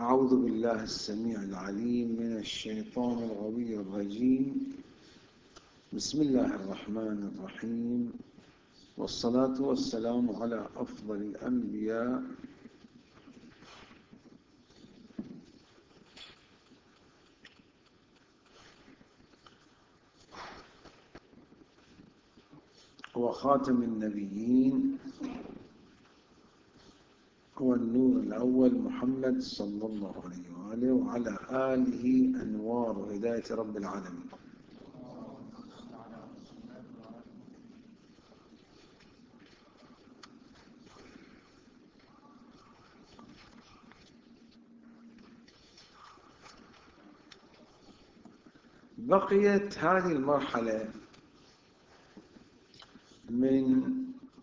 أعوذ بالله السميع العليم من الشيطان الغوي الرجيم. بسم الله الرحمن الرحيم، والصلاة والسلام على أفضل الأنبياء وخاتم النبيين هو النور الأول محمد صلى الله عليه وآله وعلى آله أنوار هداية رب العالمين. بقيت هذه المرحلة من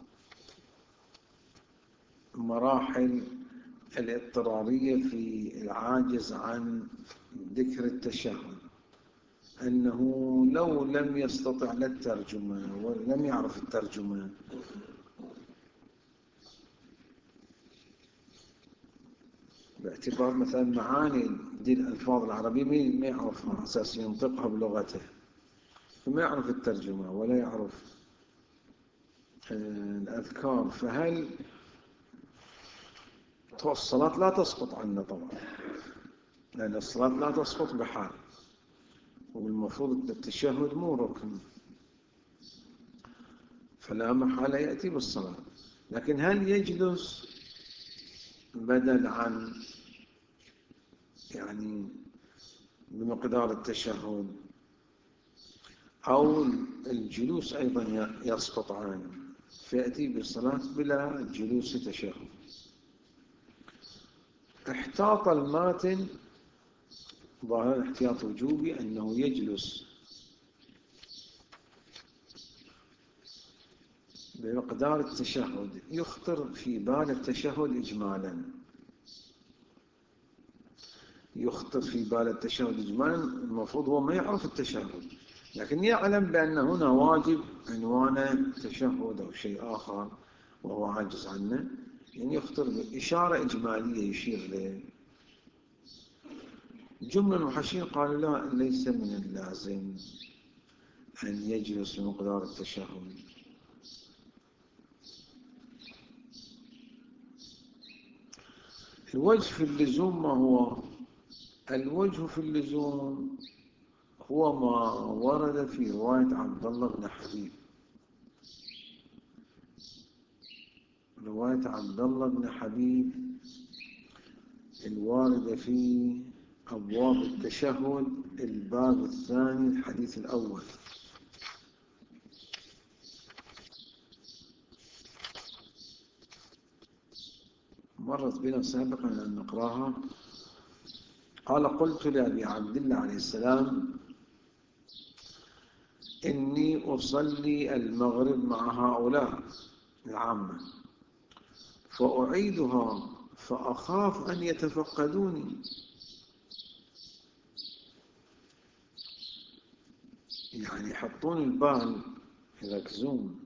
مراحل الاضطرارية في العاجز عن ذكر التشهد، أنه لو لم يستطع الترجمة ولم يعرف الترجمة باعتبار مثلا معاني دي الألفاظ العربية ما يعرفها أساس ينطقها بلغته، فما يعرف الترجمة ولا يعرف الأذكار، فهل الصلاة لا تسقط عنا طبعا، لأن الصلاة لا تسقط بحال، والمفروض التشهد مو ركن، فلا محالة يأتي بالصلاة. لكن هل يجلس بدل عن بمقدار التشهد، أو الجلوس أيضا يسقط عنه فيأتي بالصلاة بلا جلوس تشهد؟ احتاط الماتن ظاهر احتياط وجوبي أنه يجلس بمقدار التشهد، يخطر في بال التشهد إجمالا، يخطر في بال التشهد إجمالا. المفروض هو ما يعرف التشهد، لكن يعلم بأن هنا واجب عنوان تشهد أو شيء آخر وهو عاجز عنه، يخطر بإشارة إجمالية يشير له. جملة المحشين قالوا لا، ليس من اللازم أن يجلس بمقدار التشهد. الوجه في اللزوم ما هو؟ الوجه في اللزوم هو ما ورد في رواية عبد الله بن حبيب، رواية عبد الله بن حبيب الواردة في أبواب التشهد الباب الثاني الحديث الأول. مرت بنا سابقا أن نقراها. قال: قلت لأبي عبد الله عليه السلام: إني أصلي المغرب مع هؤلاء العامة فأعيدها فأخاف أن يتفقدوني، يحطون البال يركزون.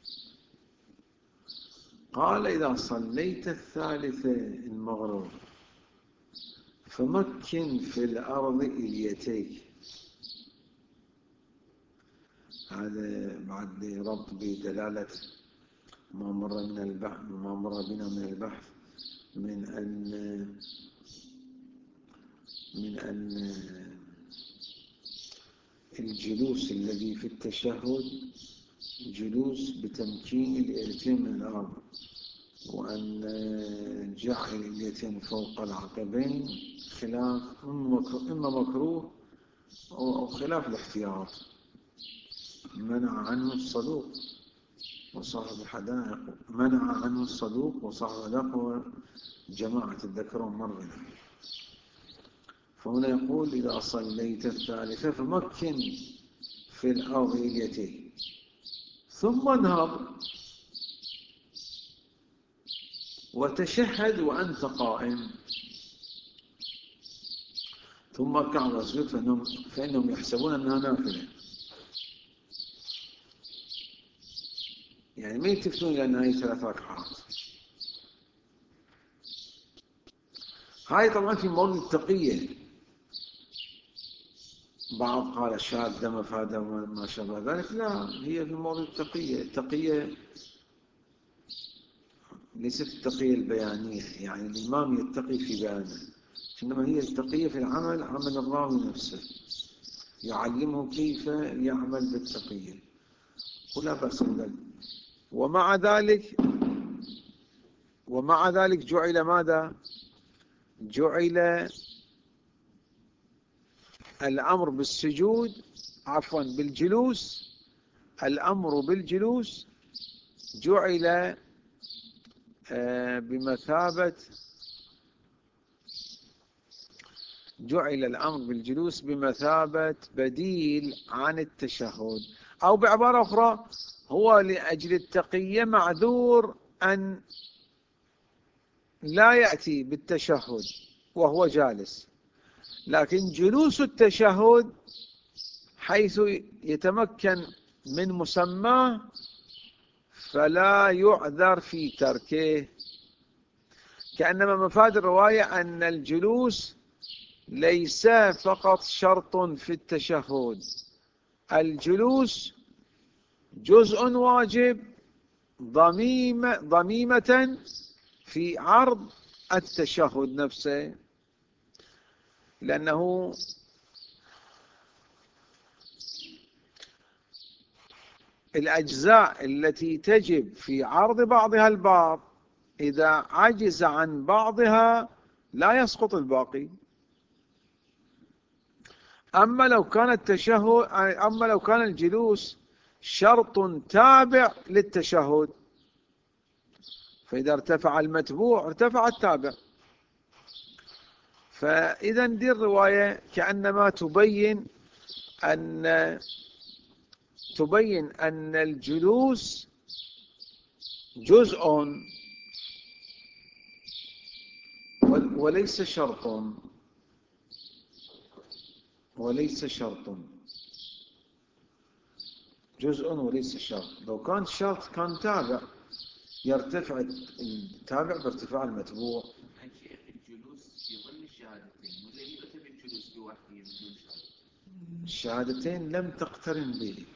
قال: إذا صليت الثالثة المغرب فمكن في الأرض إليتيك. هذا بعد ربط بدلالة ما مر بنا من البحث من أن الجلوس الذي في التشهد جلوس بتمكين اليدين من الأرض، وأن جعل اليدين فوق العقبين خلاف إما مكروه أو خلاف الاحتياط، منع عنه الصدوق وصاحب الحدائق، منع عنه الصدوق وصاحب الحدائق وجماعة الذكر مر. فهنا يقول: إذا صليت الثالثة فمكن في الأرض إليتين ثم اذهب وتشهد وأنت قائم ثم اركع واسجد فإنهم يحسبون أنها نافلة. ما يلتفتون إلى أنها هي 3 ركعات. هاي طبعا في مورد التقية. بعض قال الشهادة مفادة وما شابه ذلك، لا، هي في مورد التقية. التقية ليست التقية البيانية، يعني الإمام يتقي في بيانه، إنما هي التقية في العمل، عمل الراوي نفسه، يعلمه كيف يعمل بالتقية، ولا بأس بذلك. ومع ذلك جعل ماذا؟ جعل الأمر بالسجود، عفوا بالجلوس، الأمر بالجلوس جعل جعل الأمر بالجلوس بمثابة بديل عن التشهد، أو بعبارة أخرى هو لأجل التقية معذور أن لا يأتي بالتشهد وهو جالس، لكن جلوس التشهد حيث يتمكن من مسماه فلا يعذر في تركه. كأنما مفاد الرواية أن الجلوس ليس فقط شرط في التشهد، الجلوس جزء واجب ضميمة في عرض التشهد نفسه، لأنه الأجزاء التي تجب في عرض بعضها البعض إذا عجز عن بعضها لا يسقط الباقي. أما لو كان الجلوس شرط تابع للتشهد، فإذا ارتفع المتبوع ارتفع التابع. فإذا دي الرواية كأنما تبين أن الجلوس جزء وليس شرط، جزء وليس شرط. لو كان شرط كان تابع، يرتفع التابع بارتفاع المتبوع. الجلوس يظل الشهادتين ولا يعتبر الجلوس لوحده بدون شهادة؟ الشهادتين لم تقترن به،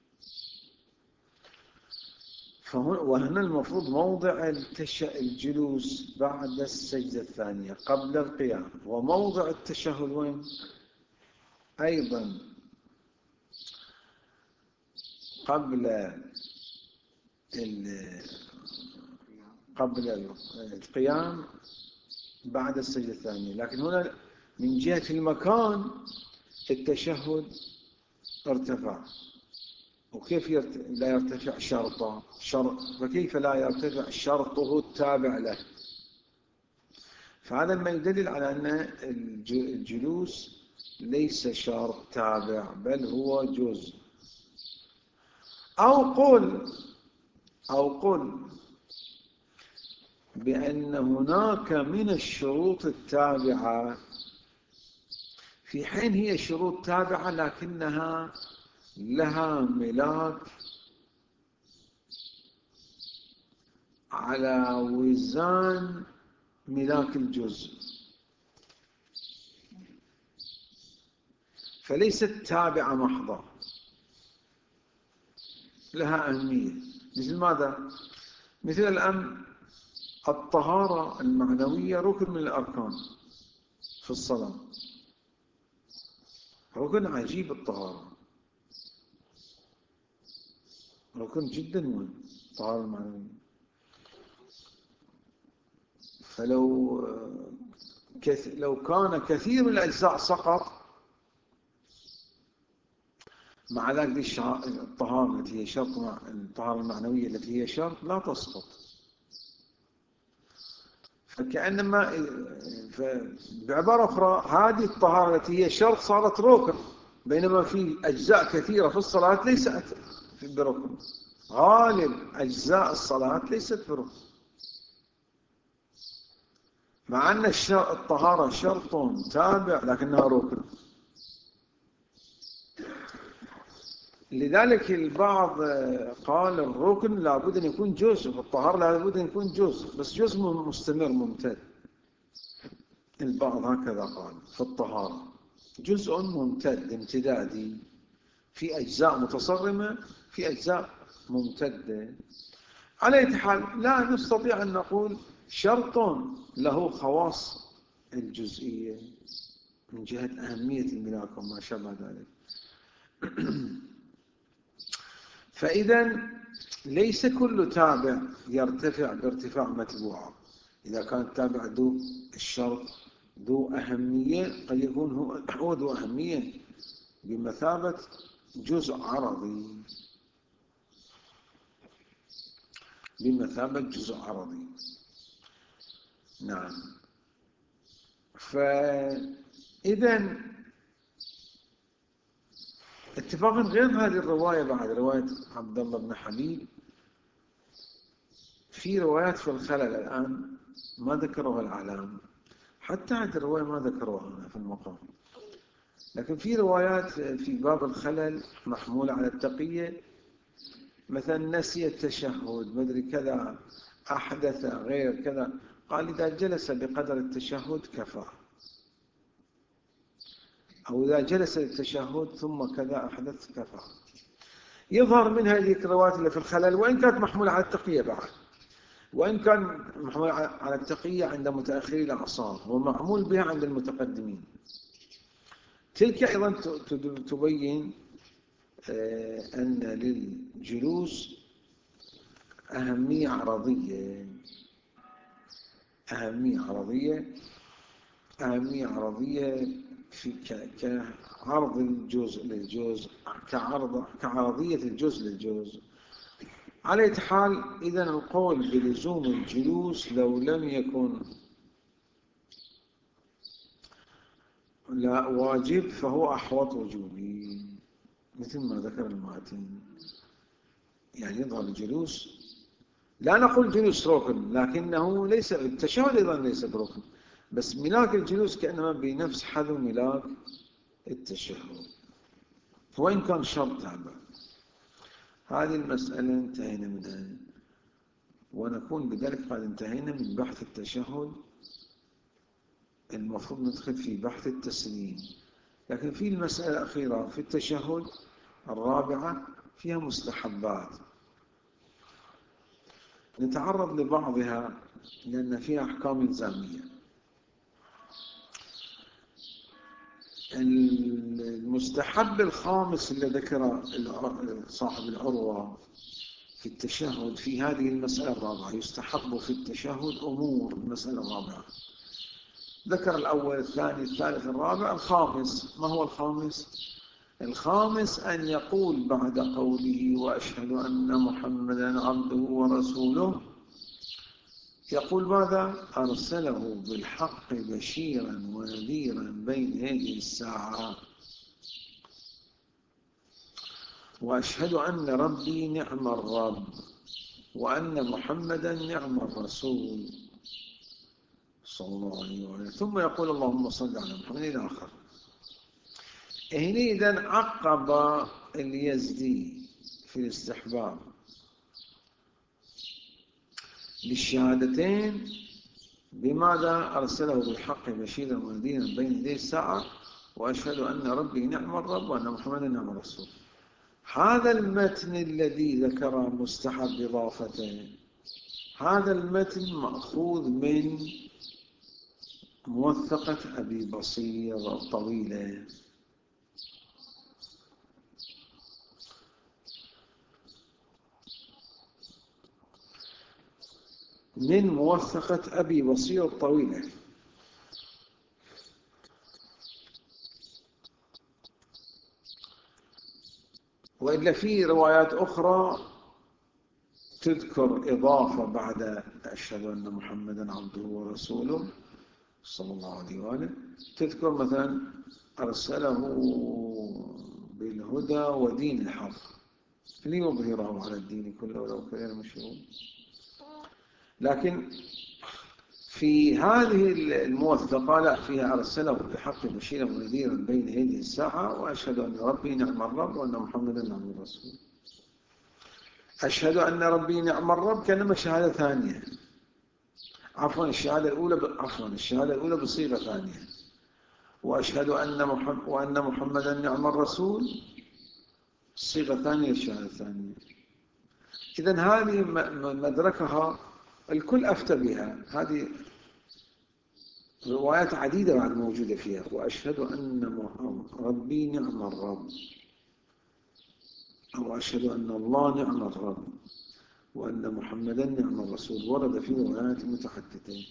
وهنا المفروض موضع الجلوس بعد السجدة الثانية قبل القيام، وموضع التشهد وين؟ أيضا قبل القيام بعد السجدة الثانية. لكن هنا من جهة المكان التشهد ارتفع، وكيف لا يرتفع شرطه؟ فكيف لا يرتفع شرطه التابع له؟ فهذا ما يدلل على أن الجلوس ليس شرط تابع بل هو جزء. أو قل بأن هناك من الشروط التابعة في حين هي شروط تابعة لكنها لها ملاك على وزان ملاك الجزء، فليست تابعة محضة، لها أهمية. مثل ماذا؟ مثل الآن الطهارة المعنوية ركن من الأركان في الصلاة، ركن عجيب. الطهارة ركن جدا مهم، الطهارة المعنوية. لو كان كثير من الأجزاء سقط، مع ذلك الطهارة التي هي شرط، الطهارة المعنوية التي هي شرط لا تسقط. فكأنما بعبارة أخرى هذه الطهارة التي هي شرط صارت ركن، بينما في أجزاء كثيرة في الصلاة ليست بركن. غالب أجزاء الصلاة ليست بركن، مع أن الطهارة شرط تابع لكنها ركن. لذلك البعض قال الركن لابد أن يكون جزء، والطهارة لابد أن يكون جزء، بس جزء مستمر ممتد. البعض هكذا قال في الطهارة جزء ممتد امتدادي في أجزاء متصرمة في أجزاء ممتدة. على أي حال لا نستطيع أن نقول شرط له خواص الجزئية من جهة أهمية الملاك وما شابه ذلك. فإذا ليس كل تابع يرتفع بارتفاع متبوعة. إذا كان تابع ذو الشرط ذو أهمية قد يكون هو ذو أهمية بمثابة جزء عرضي، بمثابة جزء عرضي. نعم. فإذا اتفاقا غير هذه الرواية بعد رواية عبد الله بن حبيب في روايات في الخلل الآن ما ذكروها الأعلام، حتى هذه الرواية ما ذكروها هنا في المقام، لكن في روايات في باب الخلل محمولة على التقية، مثلا نسي التشهد مدري كذا أحدث غير كذا، قال إذا جلس بقدر التشهد كفى، أو إذا جلس للتشهد ثم كذا أحدث كفى. يظهر من هذه الروايات اللي في الخلل وإن كانت محمولة على التقية بعد، وإن كان محمول على التقية عند متأخري الأعصار ومعمول بها عند المتقدمين، تلك أيضا تبين أن للجلوس أهمية عرضية، أهمية عرضية في كعرض الجزء للجزء، كعرضية الجزء للجزء. على أي حال إذن القول بلزوم الجلوس لو لم يكن لا واجب فهو أحوط وجوبي مثل ما ذكر الماتن. يعني يظهر الجلوس لا نقول جلوس ركن، لكنه ليس التشهد أيضا ليس بركن، بس ملاك الجلوس كأنما بنفس حذو ملاك التشهد وإن كان شرط تابع. هذه المسألة انتهينا منها، ونكون بذلك قد انتهينا من بحث التشهد. المفروض ندخل في بحث التسليم، لكن في المسألة الأخيرة في التشهد الرابعة فيها مستحبات نتعرض لبعضها لأن فيها أحكام إلزامية. المستحب الخامس اللي ذكر صاحب العروة في التشهد في هذه المسألة الرابعة، يستحب في التشهد أمور. المسألة الرابعة ذكر الأول الثاني الثالث الرابع، الخامس ما هو الخامس؟ الخامس أن يقول بعد قوله وأشهد أن محمدا عبده ورسوله، يقول ماذا؟ أرسله بالحق بشيرا ونذيرا بين يدي الساعة، وأشهد أن ربي نعم الرب وأن محمدا نعم الرسول صلى الله عليه وسلم. ثم يقول اللهم صل على محمد إلى آخر. هنا إذن عقب اليزدي في الاستحباب للشهادتين بماذا؟ أرسله بالحق بشيرا ونذيرا بين يدي الساعة وأشهد أن ربي نعم الرب وأن محمدا نعم الرسول. هذا المتن الذي ذكر مستحب إضافته، هذا المتن مأخوذ من موثقة أبي بصير الطويلة، من موثقة أبي بصير الطويلة. وإلا في روايات أخرى تذكر إضافة بعد أشهد أن محمدا عبده ورسوله صلى الله عليه وآله، تذكر مثلا أرسله بالهدى ودين الحق ليظهره على الدين كله ولو كره المشركون. لكن في هذه الموثقة لا، فيها أرسله بالحق بشيرا ونذيرا بين يدي الساعة وأشهد أن ربي نعم الرب وأن محمدا نعم الرسول. أشهد أن ربي نعم الرب كأنما شهادة ثانية، عفوا الشهادة الأولى بصيغة ثانية، وأشهد وأن محمدا نعم الرسول، صيغة ثانية الشهادة الثانية. إذن هذه مدركها الكل أفتى بها، هذه روايات عديدة بعد موجودة فيها. وأشهد أن ربي نعم الرب، أو أشهد أن الله نعم الرب، وأن محمدا نعم الرسول، ورد في روايات متعددة.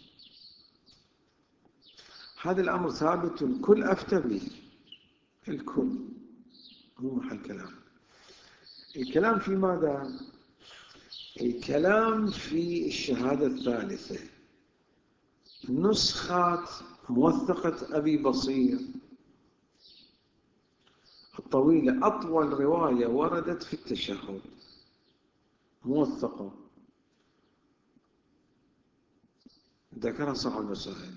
هذا الأمر ثابت الكل أفتى به، الكل، مو محل كلام. الكلام في ماذا؟ الكلام في الشهادة الثالثة، نسخة موثقة أبي بصير الطويلة، أطول رواية وردت في التشهد موثقة، ذكرها صاحب الوسائل.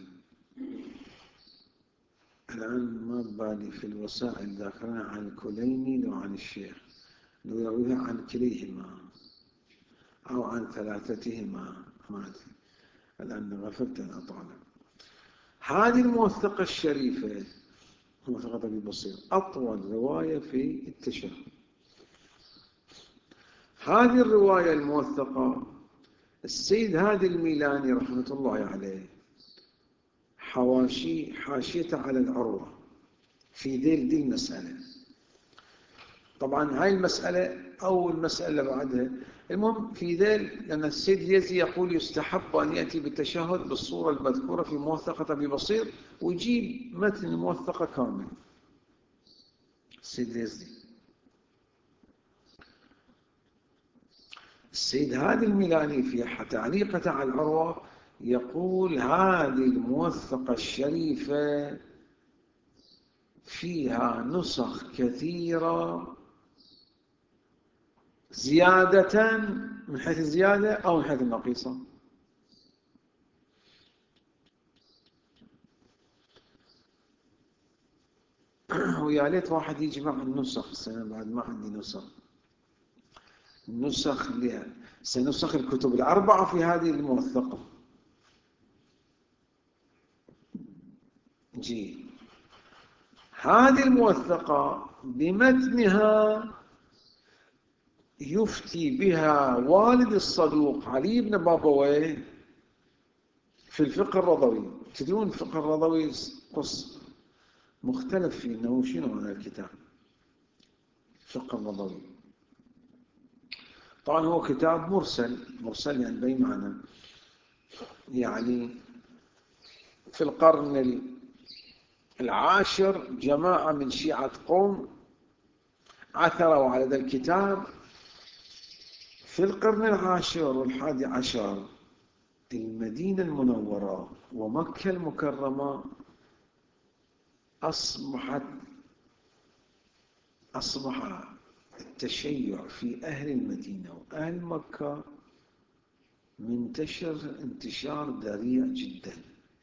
الآن ما بالي في الوسائل ذاكرها عن الكليني لو عن الشيخ، لو يرويها عن كليهما أو عن ثلاثتهما، ما أدري الآن غفلت أن أطالع. هذه الموثقة الشريفة موثقة أبي بصير أطول رواية في التشهد. هذه الرواية الموثقة السيد هادي الميلاني رحمة الله عليه حاشيته على العروة في دي المسألة. طبعا هاي المسألة أو المسألة بعدها، المهم في ذيل، لأن السيد يزي يقول يستحب أن يأتي بالتشهد بالصورة المذكورة في موثقة أبي بصير، ويجيب متن الموثقة كامل. السيد يزي، السيد هادي الميلاني في تعليقته على العروة يقول هذه الموثقة الشريفة فيها نسخ كثيرة زيادة من حيث الزيادة أو من حيث النقيصة. ويا ليت واحد يجمع النسخ السنة، بعد ما عندي نسخ. النسخ لها سنسخ الكتب الأربعة في هذه الموثقة. جي هذه الموثقة بمتنها يفتي بها والد الصدوق علي بن بابويه في الفقه الرضوي. تدرون الفقه الرضوي قص مختلف فيه، انه شنو هذا الكتاب الفقه الرضوي. طبعا هو كتاب مرسل يعني بأي معنى، يعني في القرن العاشر جماعة من شيعة قوم عثروا على هذا الكتاب. في القرن العاشر والحادي عشر المدينة المنورة ومكة المكرمة أصبح التشيع في أهل المدينة وأهل مكة منتشر انتشار ذريع جدا.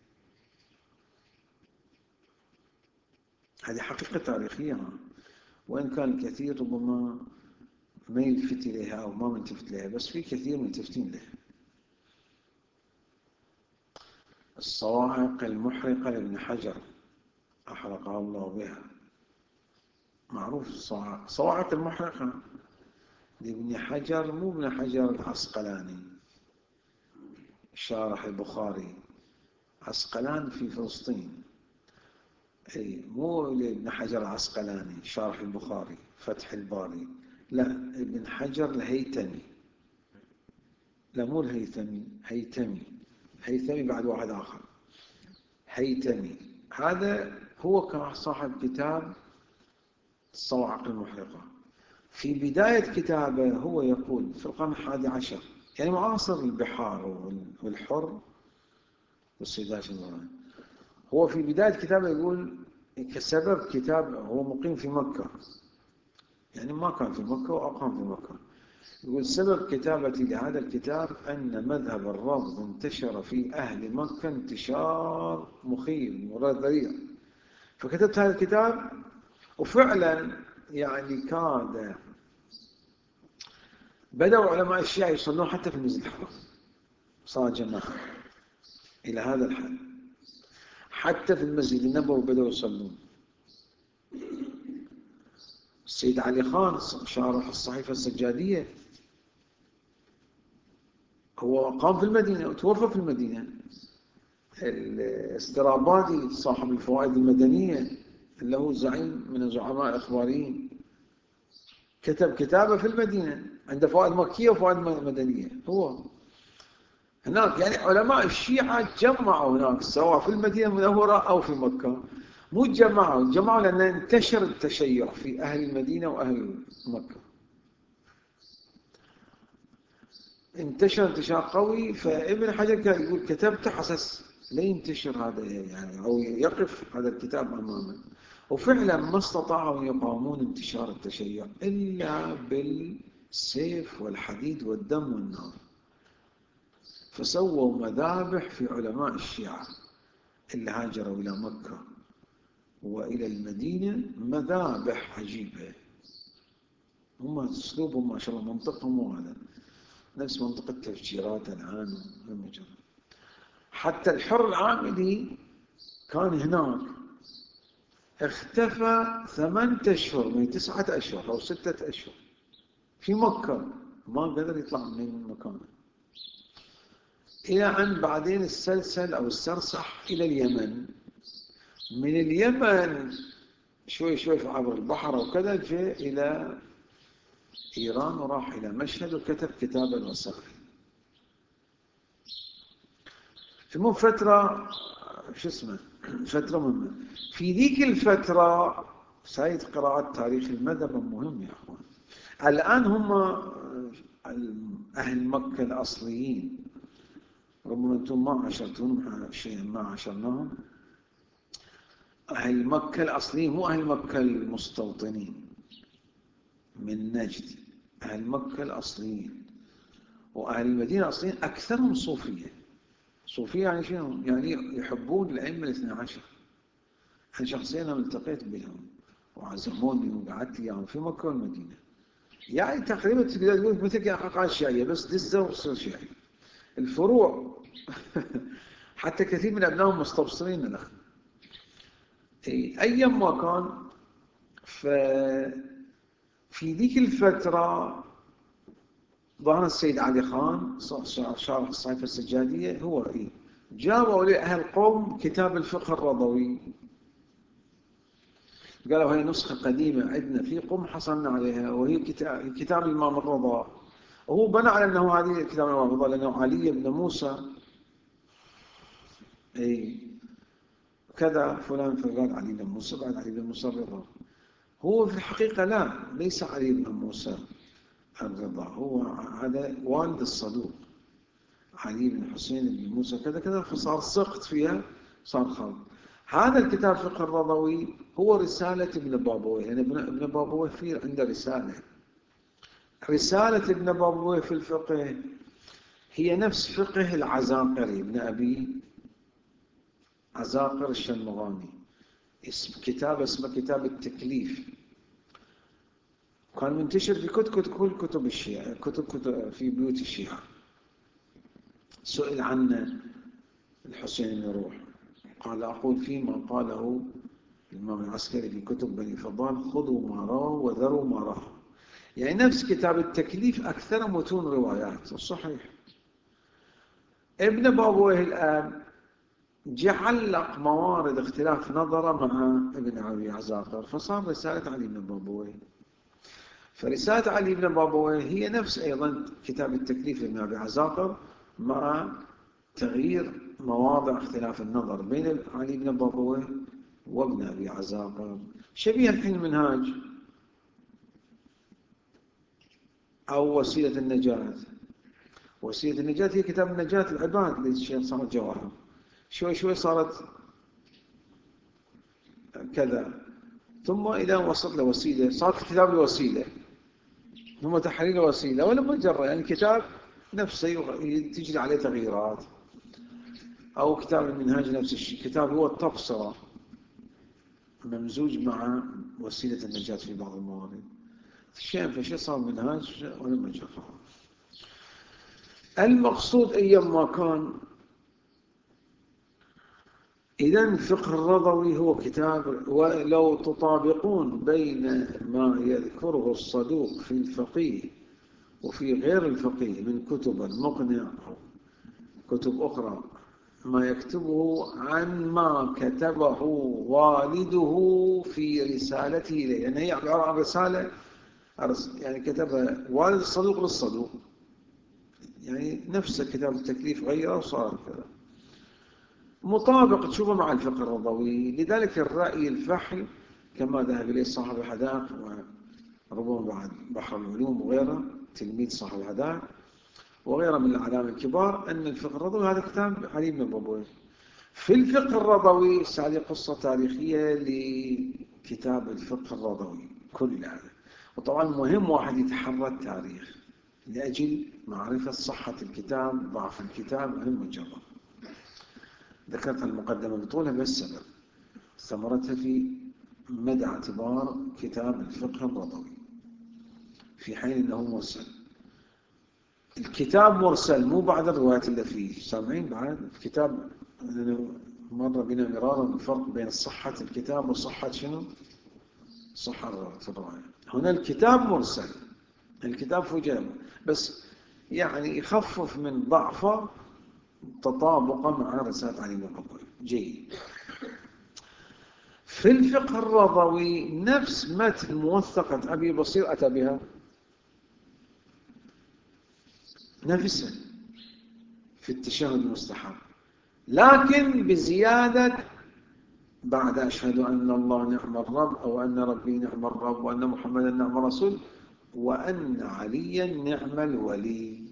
هذه حقيقة تاريخية، وإن كان الكثير ربما ما يلفت إليها أو ما منتفت إليها، بس في كثير ملتفتين لها. الصواعق المحرقة لابن حجر أحرقها الله بها، معروف الصواعق المحرقة لابن حجر، مو ابن حجر العسقلاني شارح البخاري، عسقلان في فلسطين، أي مو ابن حجر العسقلاني شارح البخاري فتح الباري، لا ابن حجر الهيتمي، لا مو الهيثمي، هيثمي بعد واحد آخر، هيتمي. هذا هو كان صاحب كتاب الصواعق المحرقة. في بداية كتابه هو يقول في القرن الحادي عشر، يعني معاصر البحار والحر والسيدات المرأة، هو في بداية كتابه يقول كسبب كتاب، هو مقيم في مكة، يعني ما كان في مكة وأقام في مكة. يقول سبب كتابتي لهذا الكتاب أن مذهب الرفض انتشر في أهل مكة انتشار مخيف وذريع، فكتبت هذا الكتاب. وفعلا يعني كان بدأوا علماء الشيعة يصلون حتى في المسجد الحرام، صار جماعة إلى هذا الحد. حتى في المسجد النبوي بدأوا يصلون. السيد علي خان شارح الصحيفة السجادية هو قام في المدينة وتوفى في المدينة. الاسترابادي صاحب الفوائد المدنية اللي هو زعيم من الزعماء الإخباريين كتب كتابة في المدينة، عنده فوائد مكية وفوائد مدنية. هو هناك يعني علماء الشيعة جمعوا هناك سواء في المدينة المنورة أو في مكة. مو جمعوا لأن انتشر التشيع في أهل المدينة وأهل مكة، انتشار قوي. فابن حجر كان يقول كتبت حسس لا ينتشر هذا يعني أو يقف هذا الكتاب أمامه. وفعلا ما استطاعوا يقاومون انتشار التشيع إلا بالسيف والحديد والدم والنار. فسووا مذابح في علماء الشيعة اللي هاجروا إلى مكة وإلى المدينة، مذابح عجيبة. هم أسلوبهم ما شاء الله، منطقهم وهذا نفس منطقة تفجيرات الآن. حتى الحر العاملي كان هناك، اختفى 8 أشهر من 9 أشهر أو 6 أشهر في مكة، ما قدر يطلع من مكانه، إلى أن بعدين السلسل أو السرسح إلى اليمن. من اليمن شوي شوي في عبر البحر وكذا جاء إلى إيران وراح إلى مشهد وكتب كتاب الوثائق. المهم فترة فترة مهمة. في ذيك الفترة سايد قراءة تاريخ المذهب مهم يا أخوان. الآن هم أهل مكة الأصليين، ربما أنتم ما عشرتهم شيئا ما عشرناهم. أهل مكة الأصليين مو أهل مكة المستوطنين من نجد، أهل مكة الأصليين. وأهل المدينة الأصليين أكثرهم صوفية. صوفية يعني شنو؟ يعني يحبون الأئمة الاثنى عشر. أنا شخصيا التقيت بهم وعزموني وقعدت يعني في مكة والمدينة. يعني تقريبا تقدر تقول مثل كحقائق الشيعية، بس دزة وصير شيعي. الفروع حتى كثير من أبنائهم مستبصرين الأخ. أيام ما كان في ذيك الفترة ظهر السيد علي خان شارح الصحيفة السجادية هو جابوا لأهل القوم كتاب الفقه الرضوي. قالوا هي نسخة قديمة عندنا في قم حصلنا عليها، وهي كتاب الإمام الرضا. وهو بنى على أنه هذه كتاب الإمام الرضا لأنه علي بن موسى كذا فلان، فقال علي بن موسى بعد علي بن موسى الرضا. هو في الحقيقة لا، ليس علي بن موسى الرضا، هو هذا والد الصدوق علي بن حسين بن موسى كذا كذا، فصار سقط فيها صار خلط. هذا الكتاب فقه الرضوي هو رسالة ابن بابويه. يعني ابن بابويه فيه عنده رسالة ابن بابويه في الفقه هي نفس فقه العزاقري ابن أبي عزاقر الشنمغاني. كتاب اسمه كتاب التكليف، كان منتشر في كل كتب الشيعة، كتب في بيوت الشيعة. سئل عنه الحسين بن روح قال أقول فيما قاله الإمام العسكري في كتب بني فضال خذوا ما رأوا وذروا ما رأوا. يعني نفس كتاب التكليف أكثر متون روايات صحيح. ابن بابويه الآن علق موارد اختلاف نظره مع ابن أبي عزاقر، فصار رسالة علي بن بابويه. فرسالة علي بن بابويه هي نفس أيضا كتاب التكليف لابن أبي عزاقر، مع تغيير مواضع اختلاف النظر بين علي بن بابويه وابن أبي عزاقر. شبيه الحين المنهاج أو وسيلة النجاة. وسيلة النجاة هي كتاب النجاة العباد للشيخ صارت جواهر، شوي شوي صارت كذا، ثم إذا وصلت لوسيلة صارت كتاب الوسيلة، ثم تحرير الوسيلة. ولا مجرد يعني كتاب نفسه تجري عليه تغييرات. أو كتاب المنهاج نفس الشيء، كتاب هو التبصرة ممزوج مع وسيلة النجاة في بعض الموارد. شيء فشيء صار منهاج ولا مجرد. المقصود أيام ما كان إذن الفقه الرضوي هو كتاب، ولو تطابقون بين ما يذكره الصدوق في الفقيه وفي غير الفقيه من كتب المقنع كتب أخرى، ما يكتبه عن ما كتبه والده في رسالته إليه، يعني هي عبارة عن رسالة يعني كتبها والد الصدوق للصدوق، يعني نفس كتاب التكليف غيره وصار كذا مطابق تشوفه مع الفقه الرضوي. لذلك الرأي الفحل كما ذهب إليه صاحب الحدائق وربما بعد بحر العلوم وغيره تلميذ صاحب الحدائق وغيره من الأعلام الكبار، أن الفقه الرضوي هذا كتاب علي بن بابويه. في الفقه الرضوي هذه قصة تاريخية لكتاب الفقه الرضوي كل هذا. وطبعا مهم واحد يتحرى التاريخ لأجل معرفة صحة الكتاب ضعف الكتاب مهم جدا. ذكرت المقدمة بطولها بس سبب ثمرتها في مدى اعتبار كتاب الفقه الرضوي في حين أنه مرسل. الكتاب مرسل مو بعد الروايات اللي فيه، سامعين بعد الكتاب مر بنا مرارا الفرق بين صحة الكتاب وصحة شنو؟ صحة الرواية. هنا الكتاب مرسل، الكتاب فجأة بس يعني يخفف من ضعفه تطابقا مع رسالة علي بن بابويه. جيد. في الفقه الرضوي نفس متن موثقة أبي بصير أتى بها نفسها في التشهد المستحب، لكن بزيادة بعد أشهد أن الله نعم الرب، أو أن ربي نعم الرب، وأن محمدا نعم الرسول، وأن عليا نعم الولي.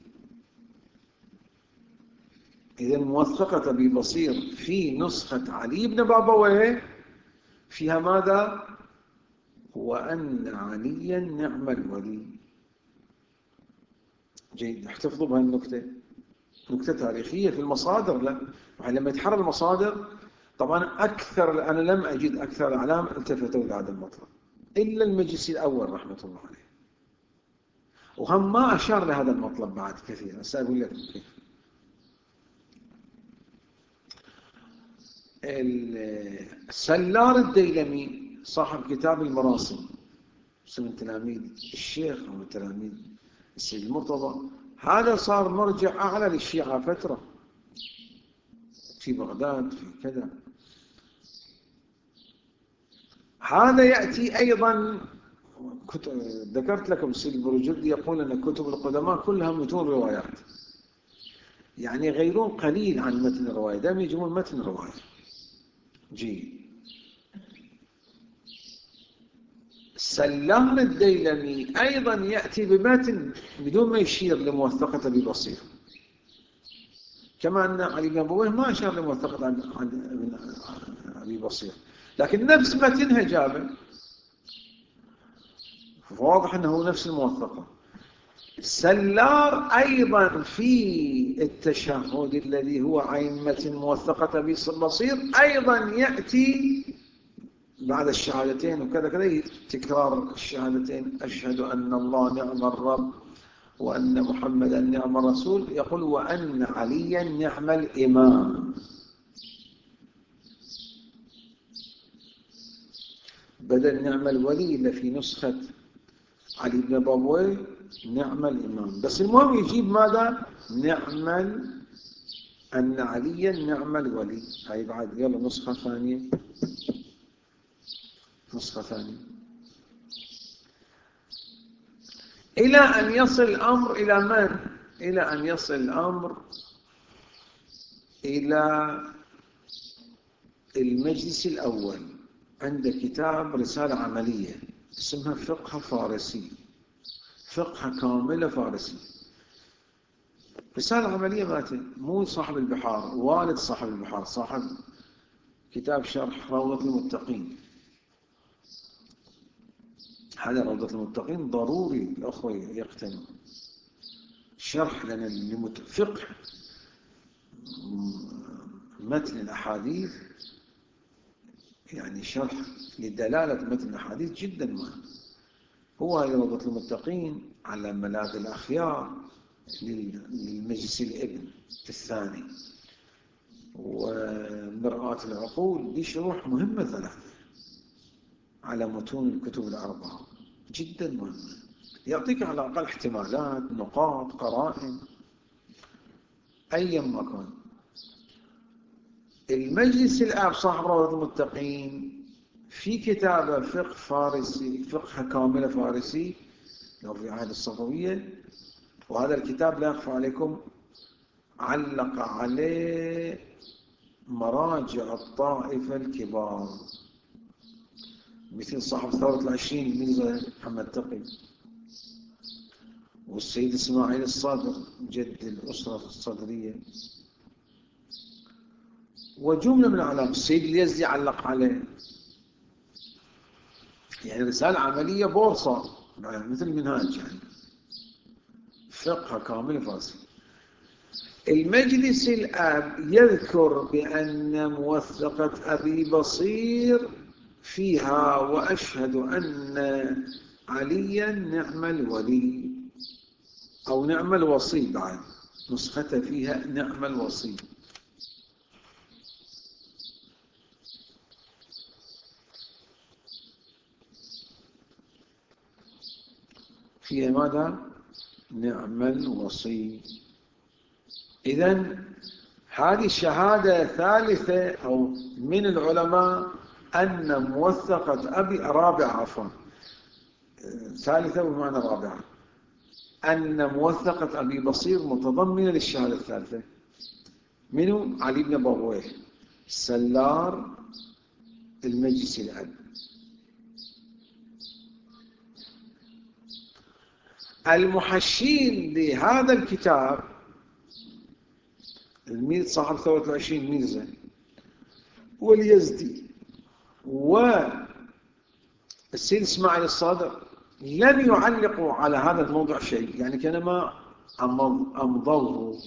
إذا موثقة أبي بصير في نسخة علي بن بابويه فيها ماذا؟ وأن عليا نعم الولي. جيد، احتفظوا بها النكتة، نكتة تاريخية في المصادر. لا لما يتحرر المصادر طبعا أكثر، أنا لم أجد أكثر الأعلام التفتوا لهذا المطلب إلا المجلس الأول رحمة الله عليه، وهم ما أشار لهذا المطلب بعد كثيرا. سأقول لكم كيف. السلار الديلمي صاحب كتاب المراسم من تلاميذ الشيخ ومن تلاميذ السيد المرتضى، هذا صار مرجع أعلى للشيعة فترة في بغداد في كذا. هذا يأتي أيضا ذكرت لكم السيد البروجردي يقول أن كتب القدماء كلها متون روايات، يعني يغيرون قليل عن متن الرواية، دائما يجيبون متن الرواية. جيد. سلار الديلمي أيضا يأتي بمتن بدون ما يشير لموثقة أبي بصير، كما أن علي بن بابويه ما أشار لموثقة عن أبي بصير، لكن نفس متنها جابه، واضح أنه نفس الموثقة. سلار أيضا في التشهد الذي هو عين متن موثقة أبي بصير أيضا يأتي بعد الشهادتين وكذا كذا تكرار الشهادتين، أشهد أن الله نعم الرب وأن محمدا نعم الرسول، يقول وأن عليا نعم الإمام، بدل نعم الولي اللي في نسخة علي بن بابويه نعم الإمام. بس المهم يجيب ماذا؟ نعم أن عليا نعم الولي. هاي بعد يلا نسخة ثانية، نسخة ثانية، إلى أن يصل الأمر إلى من؟ إلى أن يصل الأمر إلى المجلس الأول عند كتاب رسالة عملية اسمها فقه فارسي، فقه كاملة فارسي. رسالة عملية ماتت، مو صاحب البحار، والد صاحب البحار، صاحب كتاب شرح روضة المتقين. هذا روضة المتقين ضروري الأخوة يقتنوا شرح لنا فقه متن الأحاديث، يعني شرح لدلالة متن الأحاديث جدا مهم. هو روضة المتقين على ملاذ الأخيار للمجلس الابن الثاني، ومرآة العقول، دي شروح مهمة 3 على متون الكتب ال4 جدا مهمة، يعطيك على الأقل احتمالات، نقاط، قرائن، أيا ما كان. المجلس الآب صاحب روضة المتقين في كتابه فقه فارسي، فقه كاملة فارسي لو في عهد الصفوية، وهذا الكتاب لا يخفى عليكم علق عليه مراجع الطائفة الكبار مثل صاحب ثورة العشرين ميرزا محمد تقي، والسيد إسماعيل الصادق جد الأسرة الصدرية، وجملة من أعلام. السيد اليزدي علق عليه، يعني رسالة عملية بورصة مثل منهاج، يعني فقه كامل فارسي. المجلس الآب يذكر بأن موثقة أبي بصير فيها وأشهد أن عليا نعم الولي، أو نعم الوصي، بعد نسخة فيها نعم الوصي. فيها ماذا؟ نعم الوصي. إذن هذه الشهادة ثالثة أو من العلماء أن موثقة أبي رابعة، عفوا ثالثة بمعنى رابعة، أن موثقة أبي بصير متضمنة للشهادة الثالثة. منو؟ علي بن بويه سلار المجلس الآب. المحشين لهذا الكتاب صاحب ثورة العشرين ميرزا واليزدي والسيد إسماعيل الصادق لم يعلقوا على هذا الموضوع شيء، يعني كانما أمضوه.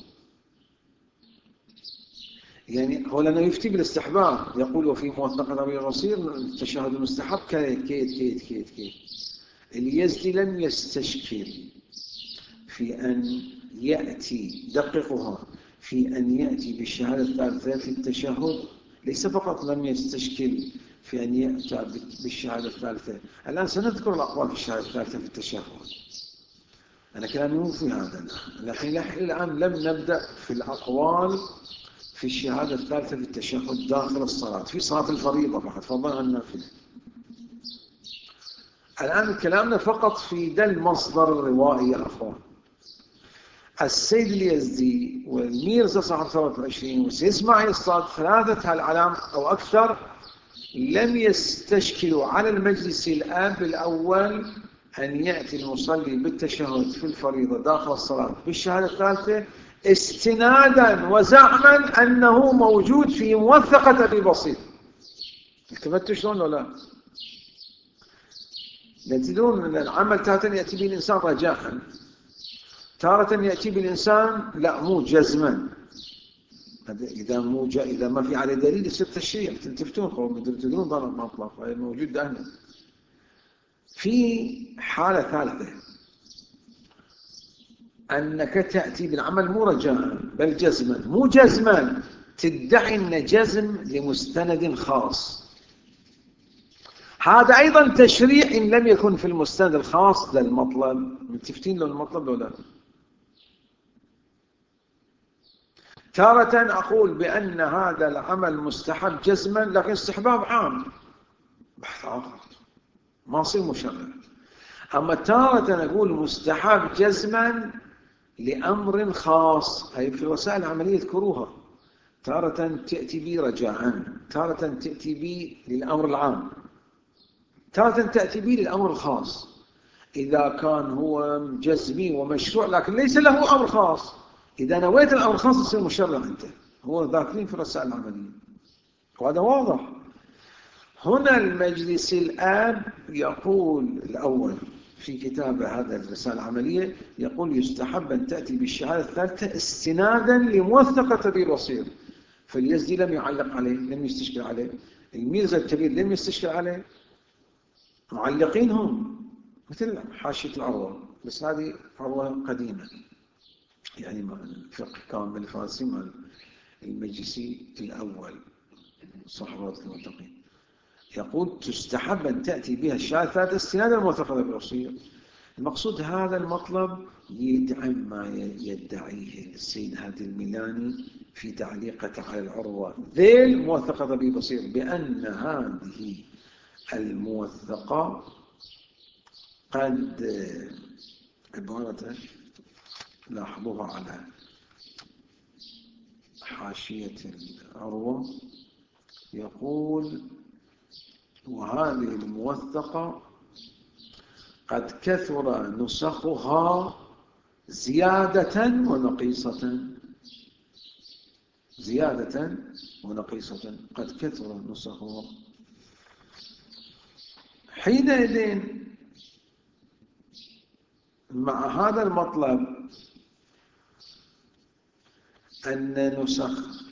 يعني هو لأنه يفتي بالاستحباب، يقول وفي موثقة أبي بصير التشهد المستحب كيت. اليزدي لم يستشكل في أن يأتي، دققها، في أن يأتي بالشهادة الثالثة في التشهد. ليس فقط لم يستشكل في أن يأتي بالشهادة الثالثة. الآن سنذكر الأقوال في الشهادة الثالثة في التشهد. أنا كلامي مو في هذا الآن لم نبدأ في الأقوال في الشهادة الثالثة في التشهد داخل الصلاة، في صلاة الفريضة فقط، فضلا عن النافلة. الآن كلامنا فقط في ده المصدر الروائي يا أخوان. السيد اليزدي والميرزا صاحب ثورة العشرين والسيد إسماعيل الصادق، 3 هالعلام أو أكثر، لم يستشكلوا على المجلس الآب الأول أن يأتي المصلي بالتشهد في الفريضة داخل الصلاة بالشهادة الثالثة استنادا وزعما أنه موجود في موثقة أبي بصير. التفتوا شلون ولا لا؟ تدرون أن العمل تارة يأتي به الإنسان رجاء، تارة يأتي بالإنسان لا مو جزما. إذا ما في عليه دليل يصير تشريع. تلتفتون تدرون ضرر المطلق موجود دائما. في حالة ثالثة أنك تأتي بالعمل مو رجاء بل جزما، مو جزما تدعي أن جزم لمستند خاص. هذا أيضا تشريع إن لم يكن في المستند الخاص للمطلب. متفتين له المطلب لو لا؟ تارة أقول بأن هذا العمل مستحب جزما، لكن استحباب عام، بحث آخر ما يصير مشرع. أما تارة أقول مستحب جزما لأمر خاص، هي في الوسائل العملية يذكروها. تارة تأتي بي رجاء، تارة تأتي بي للأمر العام، تارة تأتي بي للأمر الخاص. إذا كان هو جزمي ومشروع لكن ليس له أمر خاص، إذا نويت الأمر الخاص يصير مشرع أنت. هو ذاكرين في الرسائل العملية وهذا واضح. هنا المجلس الآب يقول الأول في كتابه هذا الرسالة العملية، يقول يستحب أن تأتي بالشهادة الثالثة استنادا لموثقة أبي بصير. فاليزدي لم يعلق عليه، لم يستشكل عليه. الميرزا الكبير لم يستشكل عليه. معلقين هم مثل حاشية العروة، بس هذه عروة قديمة، يعني الفقه كامل الفارسي مال المجلسي الأول صاحب روضة المتقين، يقول تستحب أن تأتي بها الشهادة الثالثة استنادا الموثقة بالوصية. المقصود هذا المطلب يدعم ما يدعيه السيد هادي الميلاني في تعليقه على العروة ذيل موثقة به بصير، بأن هذه الموثقة قد عبارة لاحظوها على حاشية العروة، يقول وهذه الموثقة قد كثر نسخها زيادة ونقيصة قد كثر نسخها. حينئذ مع هذا المطلب أن نسخ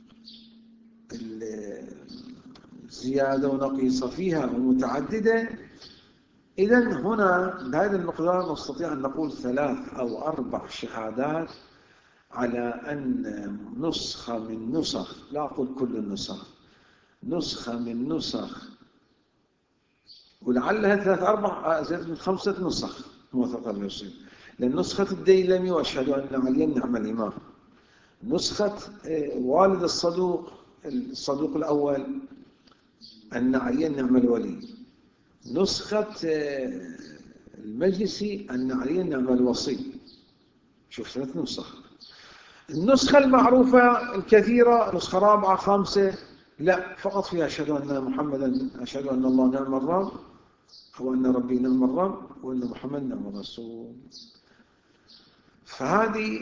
الزيادة ونقيصة فيها ومتعددة، إذن هنا بهذا المقدار نستطيع أن نقول 3 أو 4 شهادات على أن نسخة من نسخ، لا أقول كل النسخ، نسخة من نسخ، ولعلها 3 4 زائد من 5 نسخ موثقة بالوصية، لأن نسخة الديلمي وأشهد أن عليا نعم الإمام، نسخة والد الصدوق الأول أن عليا نعم الولي، نسخة المجلسي أن عليا نعم الوصي. شوف 3 نسخ. النسخة المعروفة الكثيرة نسخة 4 5 لا، فقط فيها أشهد أن محمدا، أشهد أن الله نعم الرب، أو أن ربي نعم الرب، وأن محمد نعم الرسول. فهذه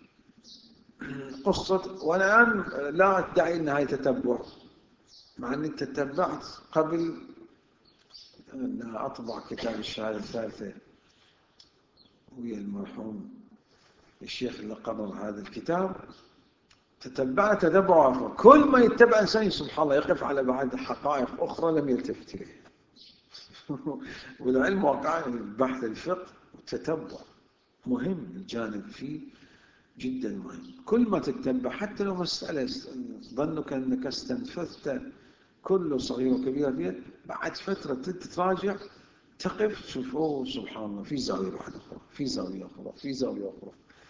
قصة، وأنا الآن لا أدعي أنها تتبع، مع أني تتبعت قبل أن أطبع كتاب الشهادة الثالثة ويا المرحوم الشيخ اللي قرر هذا الكتاب، تتبعت تتبع كل ما يتبع إنسان سبحان الله يقف على بعض حقائق أخرى لم يلتفت إليه. والعلم واقعا البحث الفقه والتتبع مهم، الجانب فيه جدا مهم. كل ما تتبع حتى لو مسألة ظنك أنك استنفذت كل صغير وكبير فيها، بعد فترة تتراجع تقف تشوف أوه سبحان الله في زاوية واحدة أخرى، في زاوية أخرى، في زاوية أخرى.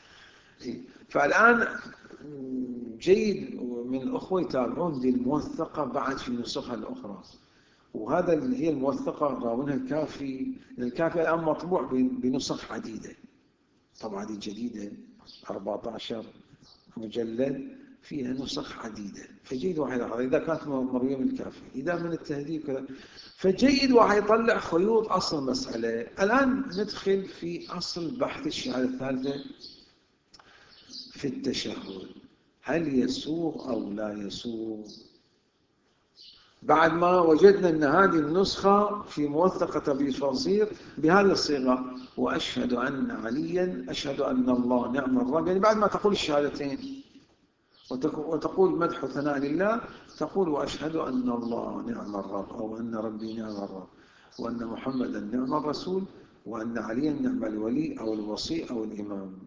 فالآن جيد من الأخوة يتابعون دي الموثقة بعد في النسخة الأخرى، وهذا اللي هي الموثقة راونها الكافي، الكافي الآن مطبوع بنسخ عديدة، طبعا دي جديدة 14 مجلد فيها نسخ عديدة، فجيد واحد إذا كانت مروية من الكافي، إذا من التهذيب كذا، فجيد واحد يطلع خيوط أصل المسألة. الآن ندخل في أصل بحث الشهادة الثالثة في التشهد، هل يسوغ أو لا يسوغ؟ بعد ما وجدنا أن هذه النسخة في موثقة أبي فصير بهذه الصيغة، وأشهد أن عليا، أشهد أن الله نعم الرب، يعني بعد ما تقول الشهادتين وتقول مدح وثناء لله، تقول وأشهد أن الله نعم الرب، أو أن ربي نعم الرب، وأن محمدا نعم الرسول، وأن عليا نعم الولي أو الوصي أو الإمام.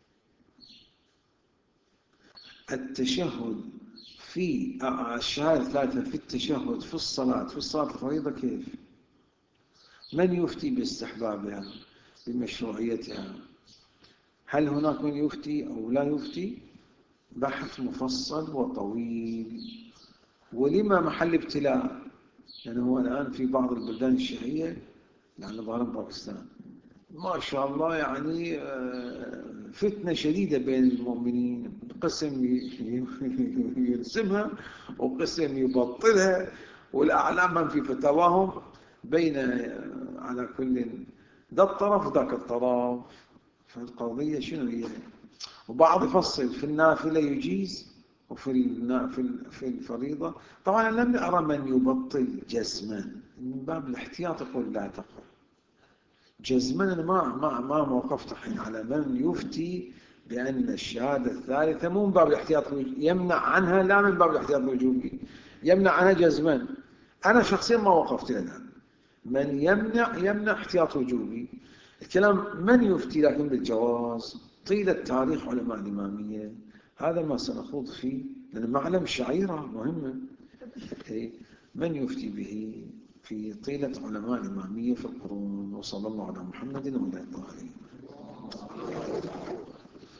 التشهد في الشهادة الثالثة في التشهد في الصلاة الفريضة كيف؟ من يفتي باستحبابها بمشروعيتها؟ هل هناك من يفتي أو لا يفتي؟ بحث مفصل وطويل. ولما محل ابتلاء؟ يعني هو الآن في بعض البلدان الشيعية يعني ظهر باكستان ما شاء الله يعني فتنة شديدة بين المؤمنين، قسم يرسمها وقسم يبطلها، والأعلام في فتواهم بين على كل ده الطرف وذاك الطرف. فالقضية شنو هي؟ وبعض يفصل في النافلة يجيز وفي الفريضة. طبعا لم أرى من يبطل جزما، من باب الاحتياط يقول لا تقل جزما. أنا ما وقفت حين على من يفتي بأن الشهادة الثالثة مو من باب الاحتياط يمنع عنها، لا من باب الاحتياط الوجوبي يمنع عنها جزما. أنا شخصيا ما وقفت لنا من يمنع احتياط وجوبي. الكلام من يفتي لكن بالجواز طيلة تاريخ علماء الإمامية، هذا ما سنخوض فيه لأن معلم شعيرة مهمة. من يفتي به في طيلة علماء الإمامية في القرون، وصلى الله على محمد وعلى آله.